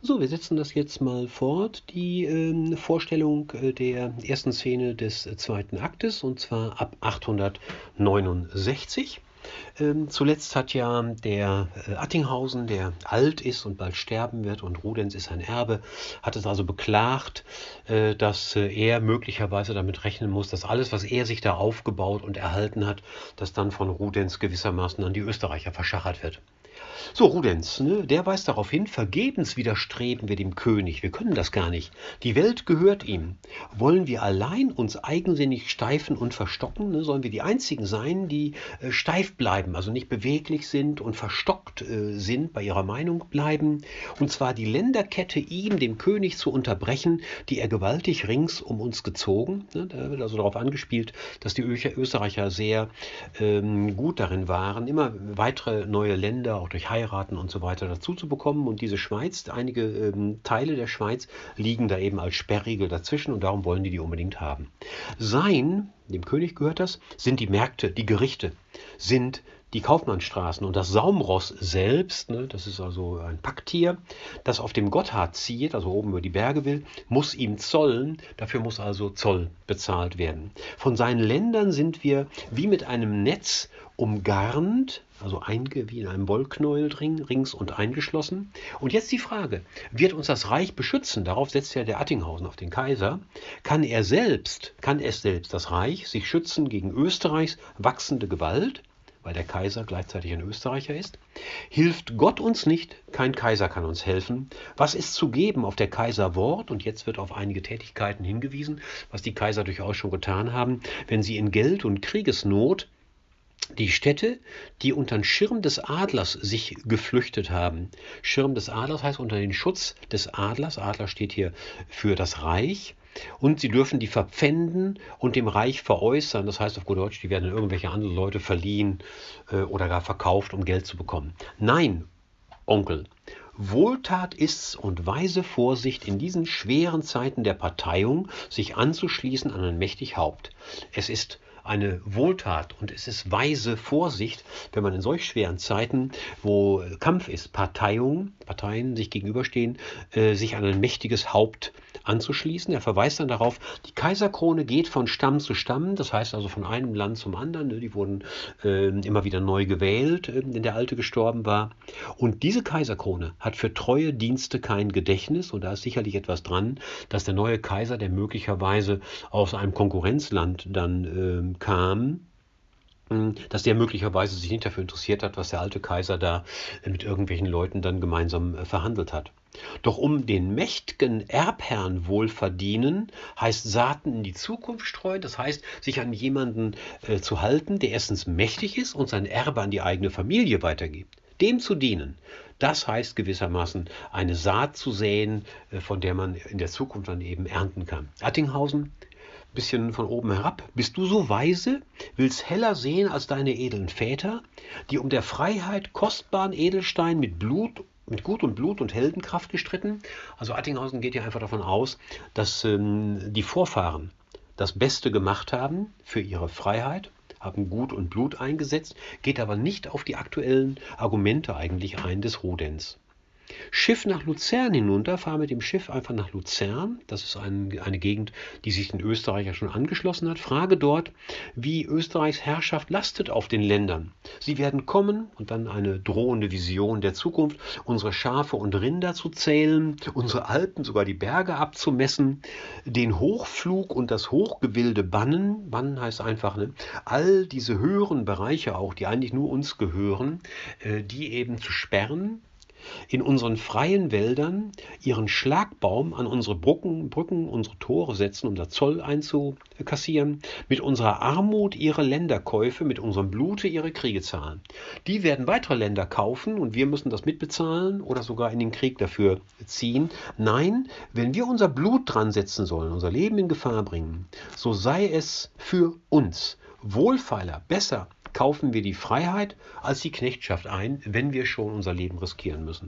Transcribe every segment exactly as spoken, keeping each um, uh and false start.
So, wir setzen das jetzt mal fort, die ähm, Vorstellung äh, der ersten Szene des äh, zweiten Aktes, und zwar ab achthundertneunundsechzig. Ähm, zuletzt hat ja der äh, Attinghausen, der alt ist und bald sterben wird, und Rudenz ist ein Erbe, hat es also beklagt, äh, dass äh, er möglicherweise damit rechnen muss, dass alles, was er sich da aufgebaut und erhalten hat, dass dann von Rudenz gewissermaßen an die Österreicher verschachert wird. So, Rudenz, ne, der weist darauf hin, vergebens widerstreben wir dem König, wir können das gar nicht. Die Welt gehört ihm. Wollen wir allein uns eigensinnig steifen und verstocken? Ne? Sollen wir die Einzigen sein, die äh, steif bleiben, also nicht beweglich sind und verstockt äh, sind, bei ihrer Meinung bleiben? Und zwar die Länderkette ihm, dem König, zu unterbrechen, die er gewaltig rings um uns gezogen. Ne? Da wird also darauf angespielt, dass die Österreicher sehr ähm, gut darin waren, immer weitere neue Länder, auch durch Heiraten und so weiter, dazu zu bekommen. Und diese Schweiz, einige ähm, Teile der Schweiz liegen da eben als Sperrriegel dazwischen, und darum wollen die die unbedingt haben. Sein, dem König gehört das, sind die Märkte, die Gerichte, sind die Kaufmannstraßen, und das Saumross selbst, ne, das ist also ein Packtier, das auf dem Gotthard zieht, also oben über die Berge will, muss ihm zollen, dafür muss also Zoll bezahlt werden. Von seinen Ländern sind wir wie mit einem Netz umgarnt, also einge, wie in einem Wollknäuel drin, rings und eingeschlossen. Und jetzt die Frage, wird uns das Reich beschützen? Darauf setzt ja der Attinghausen auf den Kaiser. Kann er selbst, kann es selbst, das Reich, sich schützen gegen Österreichs wachsende Gewalt, weil der Kaiser gleichzeitig ein Österreicher ist? Hilft Gott uns nicht, kein Kaiser kann uns helfen. Was ist zu geben auf der Kaiserwort? Und jetzt wird auf einige Tätigkeiten hingewiesen, was die Kaiser durchaus schon getan haben, wenn sie in Geld- und Kriegesnot die Städte, die unter den Schirm des Adlers sich geflüchtet haben. Schirm des Adlers heißt unter den Schutz des Adlers. Adler steht hier für das Reich. Und sie dürfen die verpfänden und dem Reich veräußern. Das heißt auf gut Deutsch, die werden an irgendwelche andere Leute verliehen äh, oder gar verkauft, um Geld zu bekommen. Nein, Onkel, Wohltat ist's und weise Vorsicht in diesen schweren Zeiten der Parteiung, sich anzuschließen an ein mächtig Haupt. Es ist eine Wohltat und es ist weise Vorsicht, wenn man in solch schweren Zeiten, wo Kampf ist, Parteiung, Parteien sich gegenüberstehen, äh, sich an ein mächtiges Haupt anzuschließen. Er verweist dann darauf, die Kaiserkrone geht von Stamm zu Stamm, das heißt also von einem Land zum anderen. Ne? Die wurden äh, immer wieder neu gewählt, äh, wenn der Alte gestorben war. Und diese Kaiserkrone hat für treue Dienste kein Gedächtnis, und da ist sicherlich etwas dran, dass der neue Kaiser, der möglicherweise aus einem Konkurrenzland dann äh, kam, dass der möglicherweise sich nicht dafür interessiert hat, was der alte Kaiser da mit irgendwelchen Leuten dann gemeinsam verhandelt hat. Doch um den mächtigen Erbherrn wohl verdienen, heißt Saaten in die Zukunft streuen, das heißt, sich an jemanden äh, zu halten, der erstens mächtig ist und sein Erbe an die eigene Familie weitergibt. Dem zu dienen, das heißt gewissermaßen eine Saat zu säen, äh, von der man in der Zukunft dann eben ernten kann. Attinghausen, bisschen von oben herab. Bist du so weise, willst heller sehen als deine edlen Väter, die um der Freiheit kostbaren Edelstein mit Blut, mit Gut und Blut und Heldenkraft gestritten? Also Attinghausen geht ja einfach davon aus, dass ähm, die Vorfahren das Beste gemacht haben für ihre Freiheit, haben Gut und Blut eingesetzt, geht aber nicht auf die aktuellen Argumente eigentlich ein des Rudenz. Schiff nach Luzern hinunter, fahr mit dem Schiff einfach nach Luzern. Das ist ein, eine Gegend, die sich den Österreicher schon angeschlossen hat. Frage dort, wie Österreichs Herrschaft lastet auf den Ländern. Sie werden kommen, und dann eine drohende Vision der Zukunft, unsere Schafe und Rinder zu zählen, unsere Alpen, sogar die Berge abzumessen, den Hochflug und das Hochgewilde bannen. Bannen heißt einfach, ne, all diese höheren Bereiche auch, die eigentlich nur uns gehören, äh, die eben zu sperren, in unseren freien Wäldern ihren Schlagbaum an unsere Brücken, Brücken, unsere Tore setzen, um da Zoll einzukassieren, mit unserer Armut ihre Länderkäufe, mit unserem Blute ihre Kriege zahlen. Die werden weitere Länder kaufen, und wir müssen das mitbezahlen oder sogar in den Krieg dafür ziehen. Nein, wenn wir unser Blut dran setzen sollen, unser Leben in Gefahr bringen, so sei es für uns wohlfeiler, besser, kaufen wir die Freiheit als die Knechtschaft ein, wenn wir schon unser Leben riskieren müssen.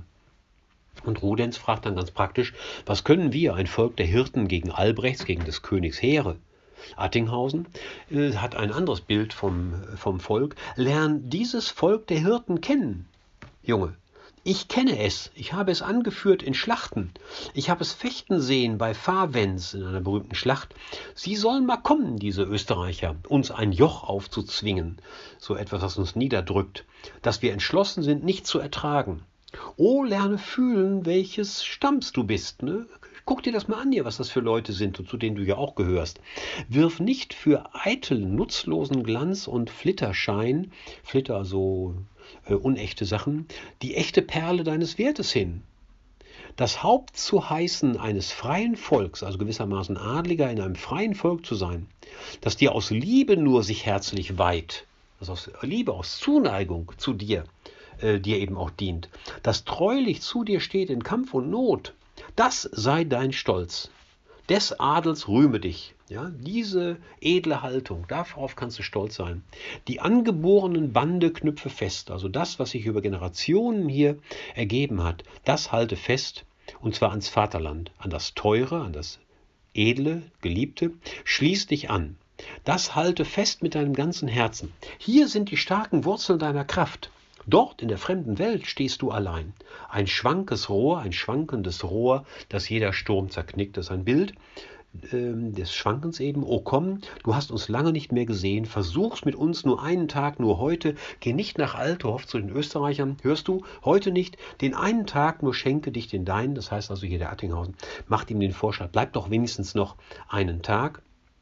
Und Rudenz fragt dann ganz praktisch, was können wir, ein Volk der Hirten, gegen Albrechts, gegen des Königs Heere? Attinghausen äh, hat ein anderes Bild vom, vom Volk. Lern dieses Volk der Hirten kennen, Junge. Ich kenne es, ich habe es angeführt in Schlachten. Ich habe es fechten sehen bei Favens in einer berühmten Schlacht. Sie sollen mal kommen, diese Österreicher, uns ein Joch aufzuzwingen, so etwas, was uns niederdrückt, das wir entschlossen sind, nicht zu ertragen. Oh, lerne fühlen, welches Stamms du bist, ne? Guck dir das mal an hier, was das für Leute sind und zu denen du ja auch gehörst. Wirf nicht für eitel, nutzlosen Glanz und Flitterschein, Flitter, so äh, unechte Sachen, die echte Perle deines Wertes hin. Das Haupt zu heißen eines freien Volks, also gewissermaßen Adliger in einem freien Volk zu sein, das dir aus Liebe nur sich herzlich weiht, also aus Liebe, aus Zuneigung zu dir, äh, dir eben auch dient, das treulich zu dir steht in Kampf und Not, das sei dein Stolz. Des Adels rühme dich. Ja, diese edle Haltung, darauf kannst du stolz sein. Die angeborenen Bande knüpfe fest. Also das, was sich über Generationen hier ergeben hat, das halte fest. Und zwar ans Vaterland, an das Teure, an das Edle, Geliebte. Schließ dich an. Das halte fest mit deinem ganzen Herzen. Hier sind die starken Wurzeln deiner Kraft. Dort in der fremden Welt stehst du allein. Ein schwankes Rohr, ein schwankendes Rohr, das jeder Sturm zerknickt. Das ist ein Bild äh, des Schwankens eben. O komm, du hast uns lange nicht mehr gesehen. Versuch's mit uns nur einen Tag, nur heute. Geh nicht nach Altdorf zu den Österreichern. Hörst du? Heute nicht. Den einen Tag nur schenke dich den deinen. Das heißt also hier der Attinghausen. Macht ihm den Vorschlag. Bleib doch wenigstens noch einen Tag.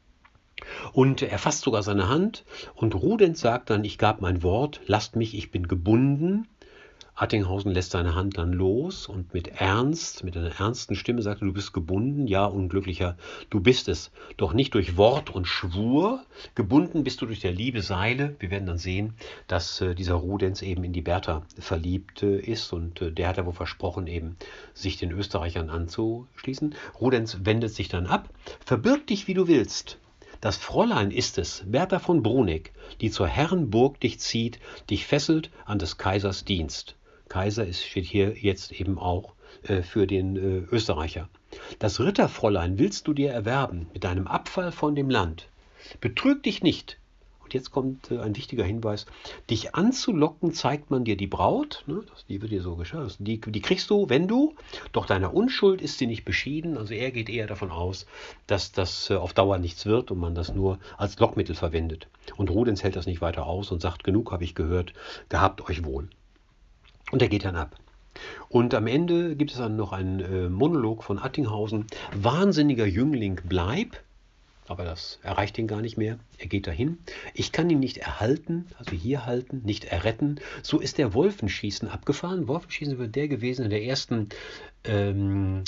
Und er fasst sogar seine Hand und Rudenz sagt dann, ich gab mein Wort, lasst mich, ich bin gebunden. Attinghausen lässt seine Hand dann los und mit Ernst, mit einer ernsten Stimme sagt er, du bist gebunden, ja, Unglücklicher, du bist es, doch nicht durch Wort und Schwur, gebunden bist du durch der Liebe Seile. Wir werden dann sehen, dass äh, dieser Rudenz eben in die Bertha verliebt äh, ist und äh, der hat ja wohl versprochen, eben sich den Österreichern anzuschließen. Rudenz wendet sich dann ab, verbirg dich, wie du willst. Das Fräulein ist es, Bertha von Bruneck, die zur Herrenburg dich zieht, dich fesselt an des Kaisers Dienst. Kaiser ist, steht hier jetzt eben auch äh, für den äh, Österreicher. Das Ritterfräulein willst du dir erwerben mit deinem Abfall von dem Land. Betrüg dich nicht. Und jetzt kommt äh, ein wichtiger Hinweis. Dich anzulocken zeigt man dir die Braut, ne, das, die wird dir so geschah, die, die kriegst du, wenn du, doch deiner Unschuld ist sie nicht beschieden. Also er geht eher davon aus, dass das äh, auf Dauer nichts wird und man das nur als Lockmittel verwendet. Und Rudenz hält das nicht weiter aus und sagt, genug habe ich gehört, gehabt euch wohl. Und er geht dann ab. Und am Ende gibt es dann noch einen äh, Monolog von Attinghausen. Wahnsinniger Jüngling, bleib. Aber das erreicht ihn gar nicht mehr. Er geht dahin. Ich kann ihn nicht erhalten, also hier halten, nicht erretten. So ist der Wolfenschießen abgefahren. Wolfenschießen wird der gewesen in der ersten, ähm,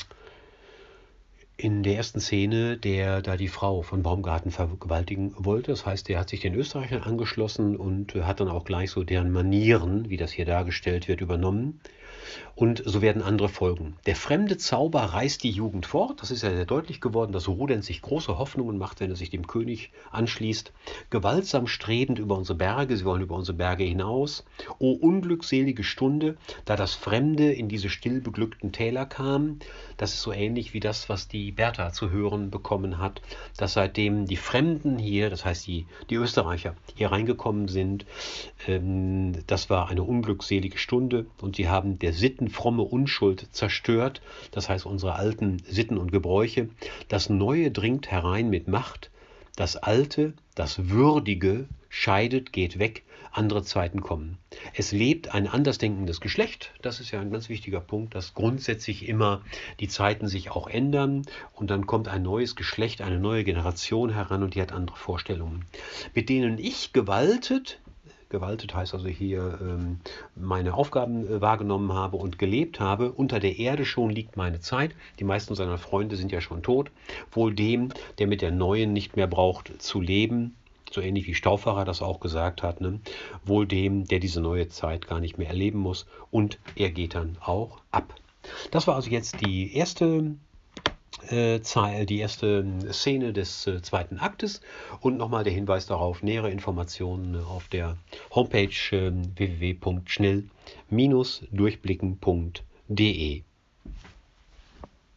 in der ersten Szene, der da die Frau von Baumgarten vergewaltigen wollte. Das heißt, der hat sich den Österreichern angeschlossen und hat dann auch gleich so deren Manieren, wie das hier dargestellt wird, übernommen. Und so werden andere folgen. Der fremde Zauber reißt die Jugend fort. Das ist ja sehr deutlich geworden, dass Rudenz sich große Hoffnungen macht, wenn er sich dem König anschließt. Gewaltsam strebend über unsere Berge, sie wollen über unsere Berge hinaus. O unglückselige Stunde, da das Fremde in diese still beglückten Täler kam. Das ist so ähnlich wie das, was die Bertha zu hören bekommen hat, dass seitdem die Fremden hier, das heißt die, die Österreicher, hier reingekommen sind, ähm, das war eine unglückselige Stunde und sie haben der sittenfromme Unschuld zerstört, das heißt unsere alten Sitten und Gebräuche. Das Neue dringt herein mit Macht, das Alte, das Würdige scheidet, geht weg, andere Zeiten kommen. Es lebt ein andersdenkendes Geschlecht, das ist ja ein ganz wichtiger Punkt, dass grundsätzlich immer die Zeiten sich auch ändern und dann kommt ein neues Geschlecht, eine neue Generation heran und die hat andere Vorstellungen, mit denen ich gewaltet, gewaltet heißt also hier ähm, meine Aufgaben äh, wahrgenommen habe und gelebt habe. Unter der Erde schon liegt meine Zeit. Die meisten seiner Freunde sind ja schon tot. Wohl dem, der mit der neuen nicht mehr braucht zu leben, so ähnlich wie Stauffacher das auch gesagt hat, ne? Wohl dem, der diese neue Zeit gar nicht mehr erleben muss. Und er geht dann auch ab. Das war also jetzt die erste die erste Szene des äh, zweiten Aktes und nochmal der Hinweis darauf, nähere Informationen auf der Homepage äh, w w w punkt schnell Bindestrich durchblicken punkt de.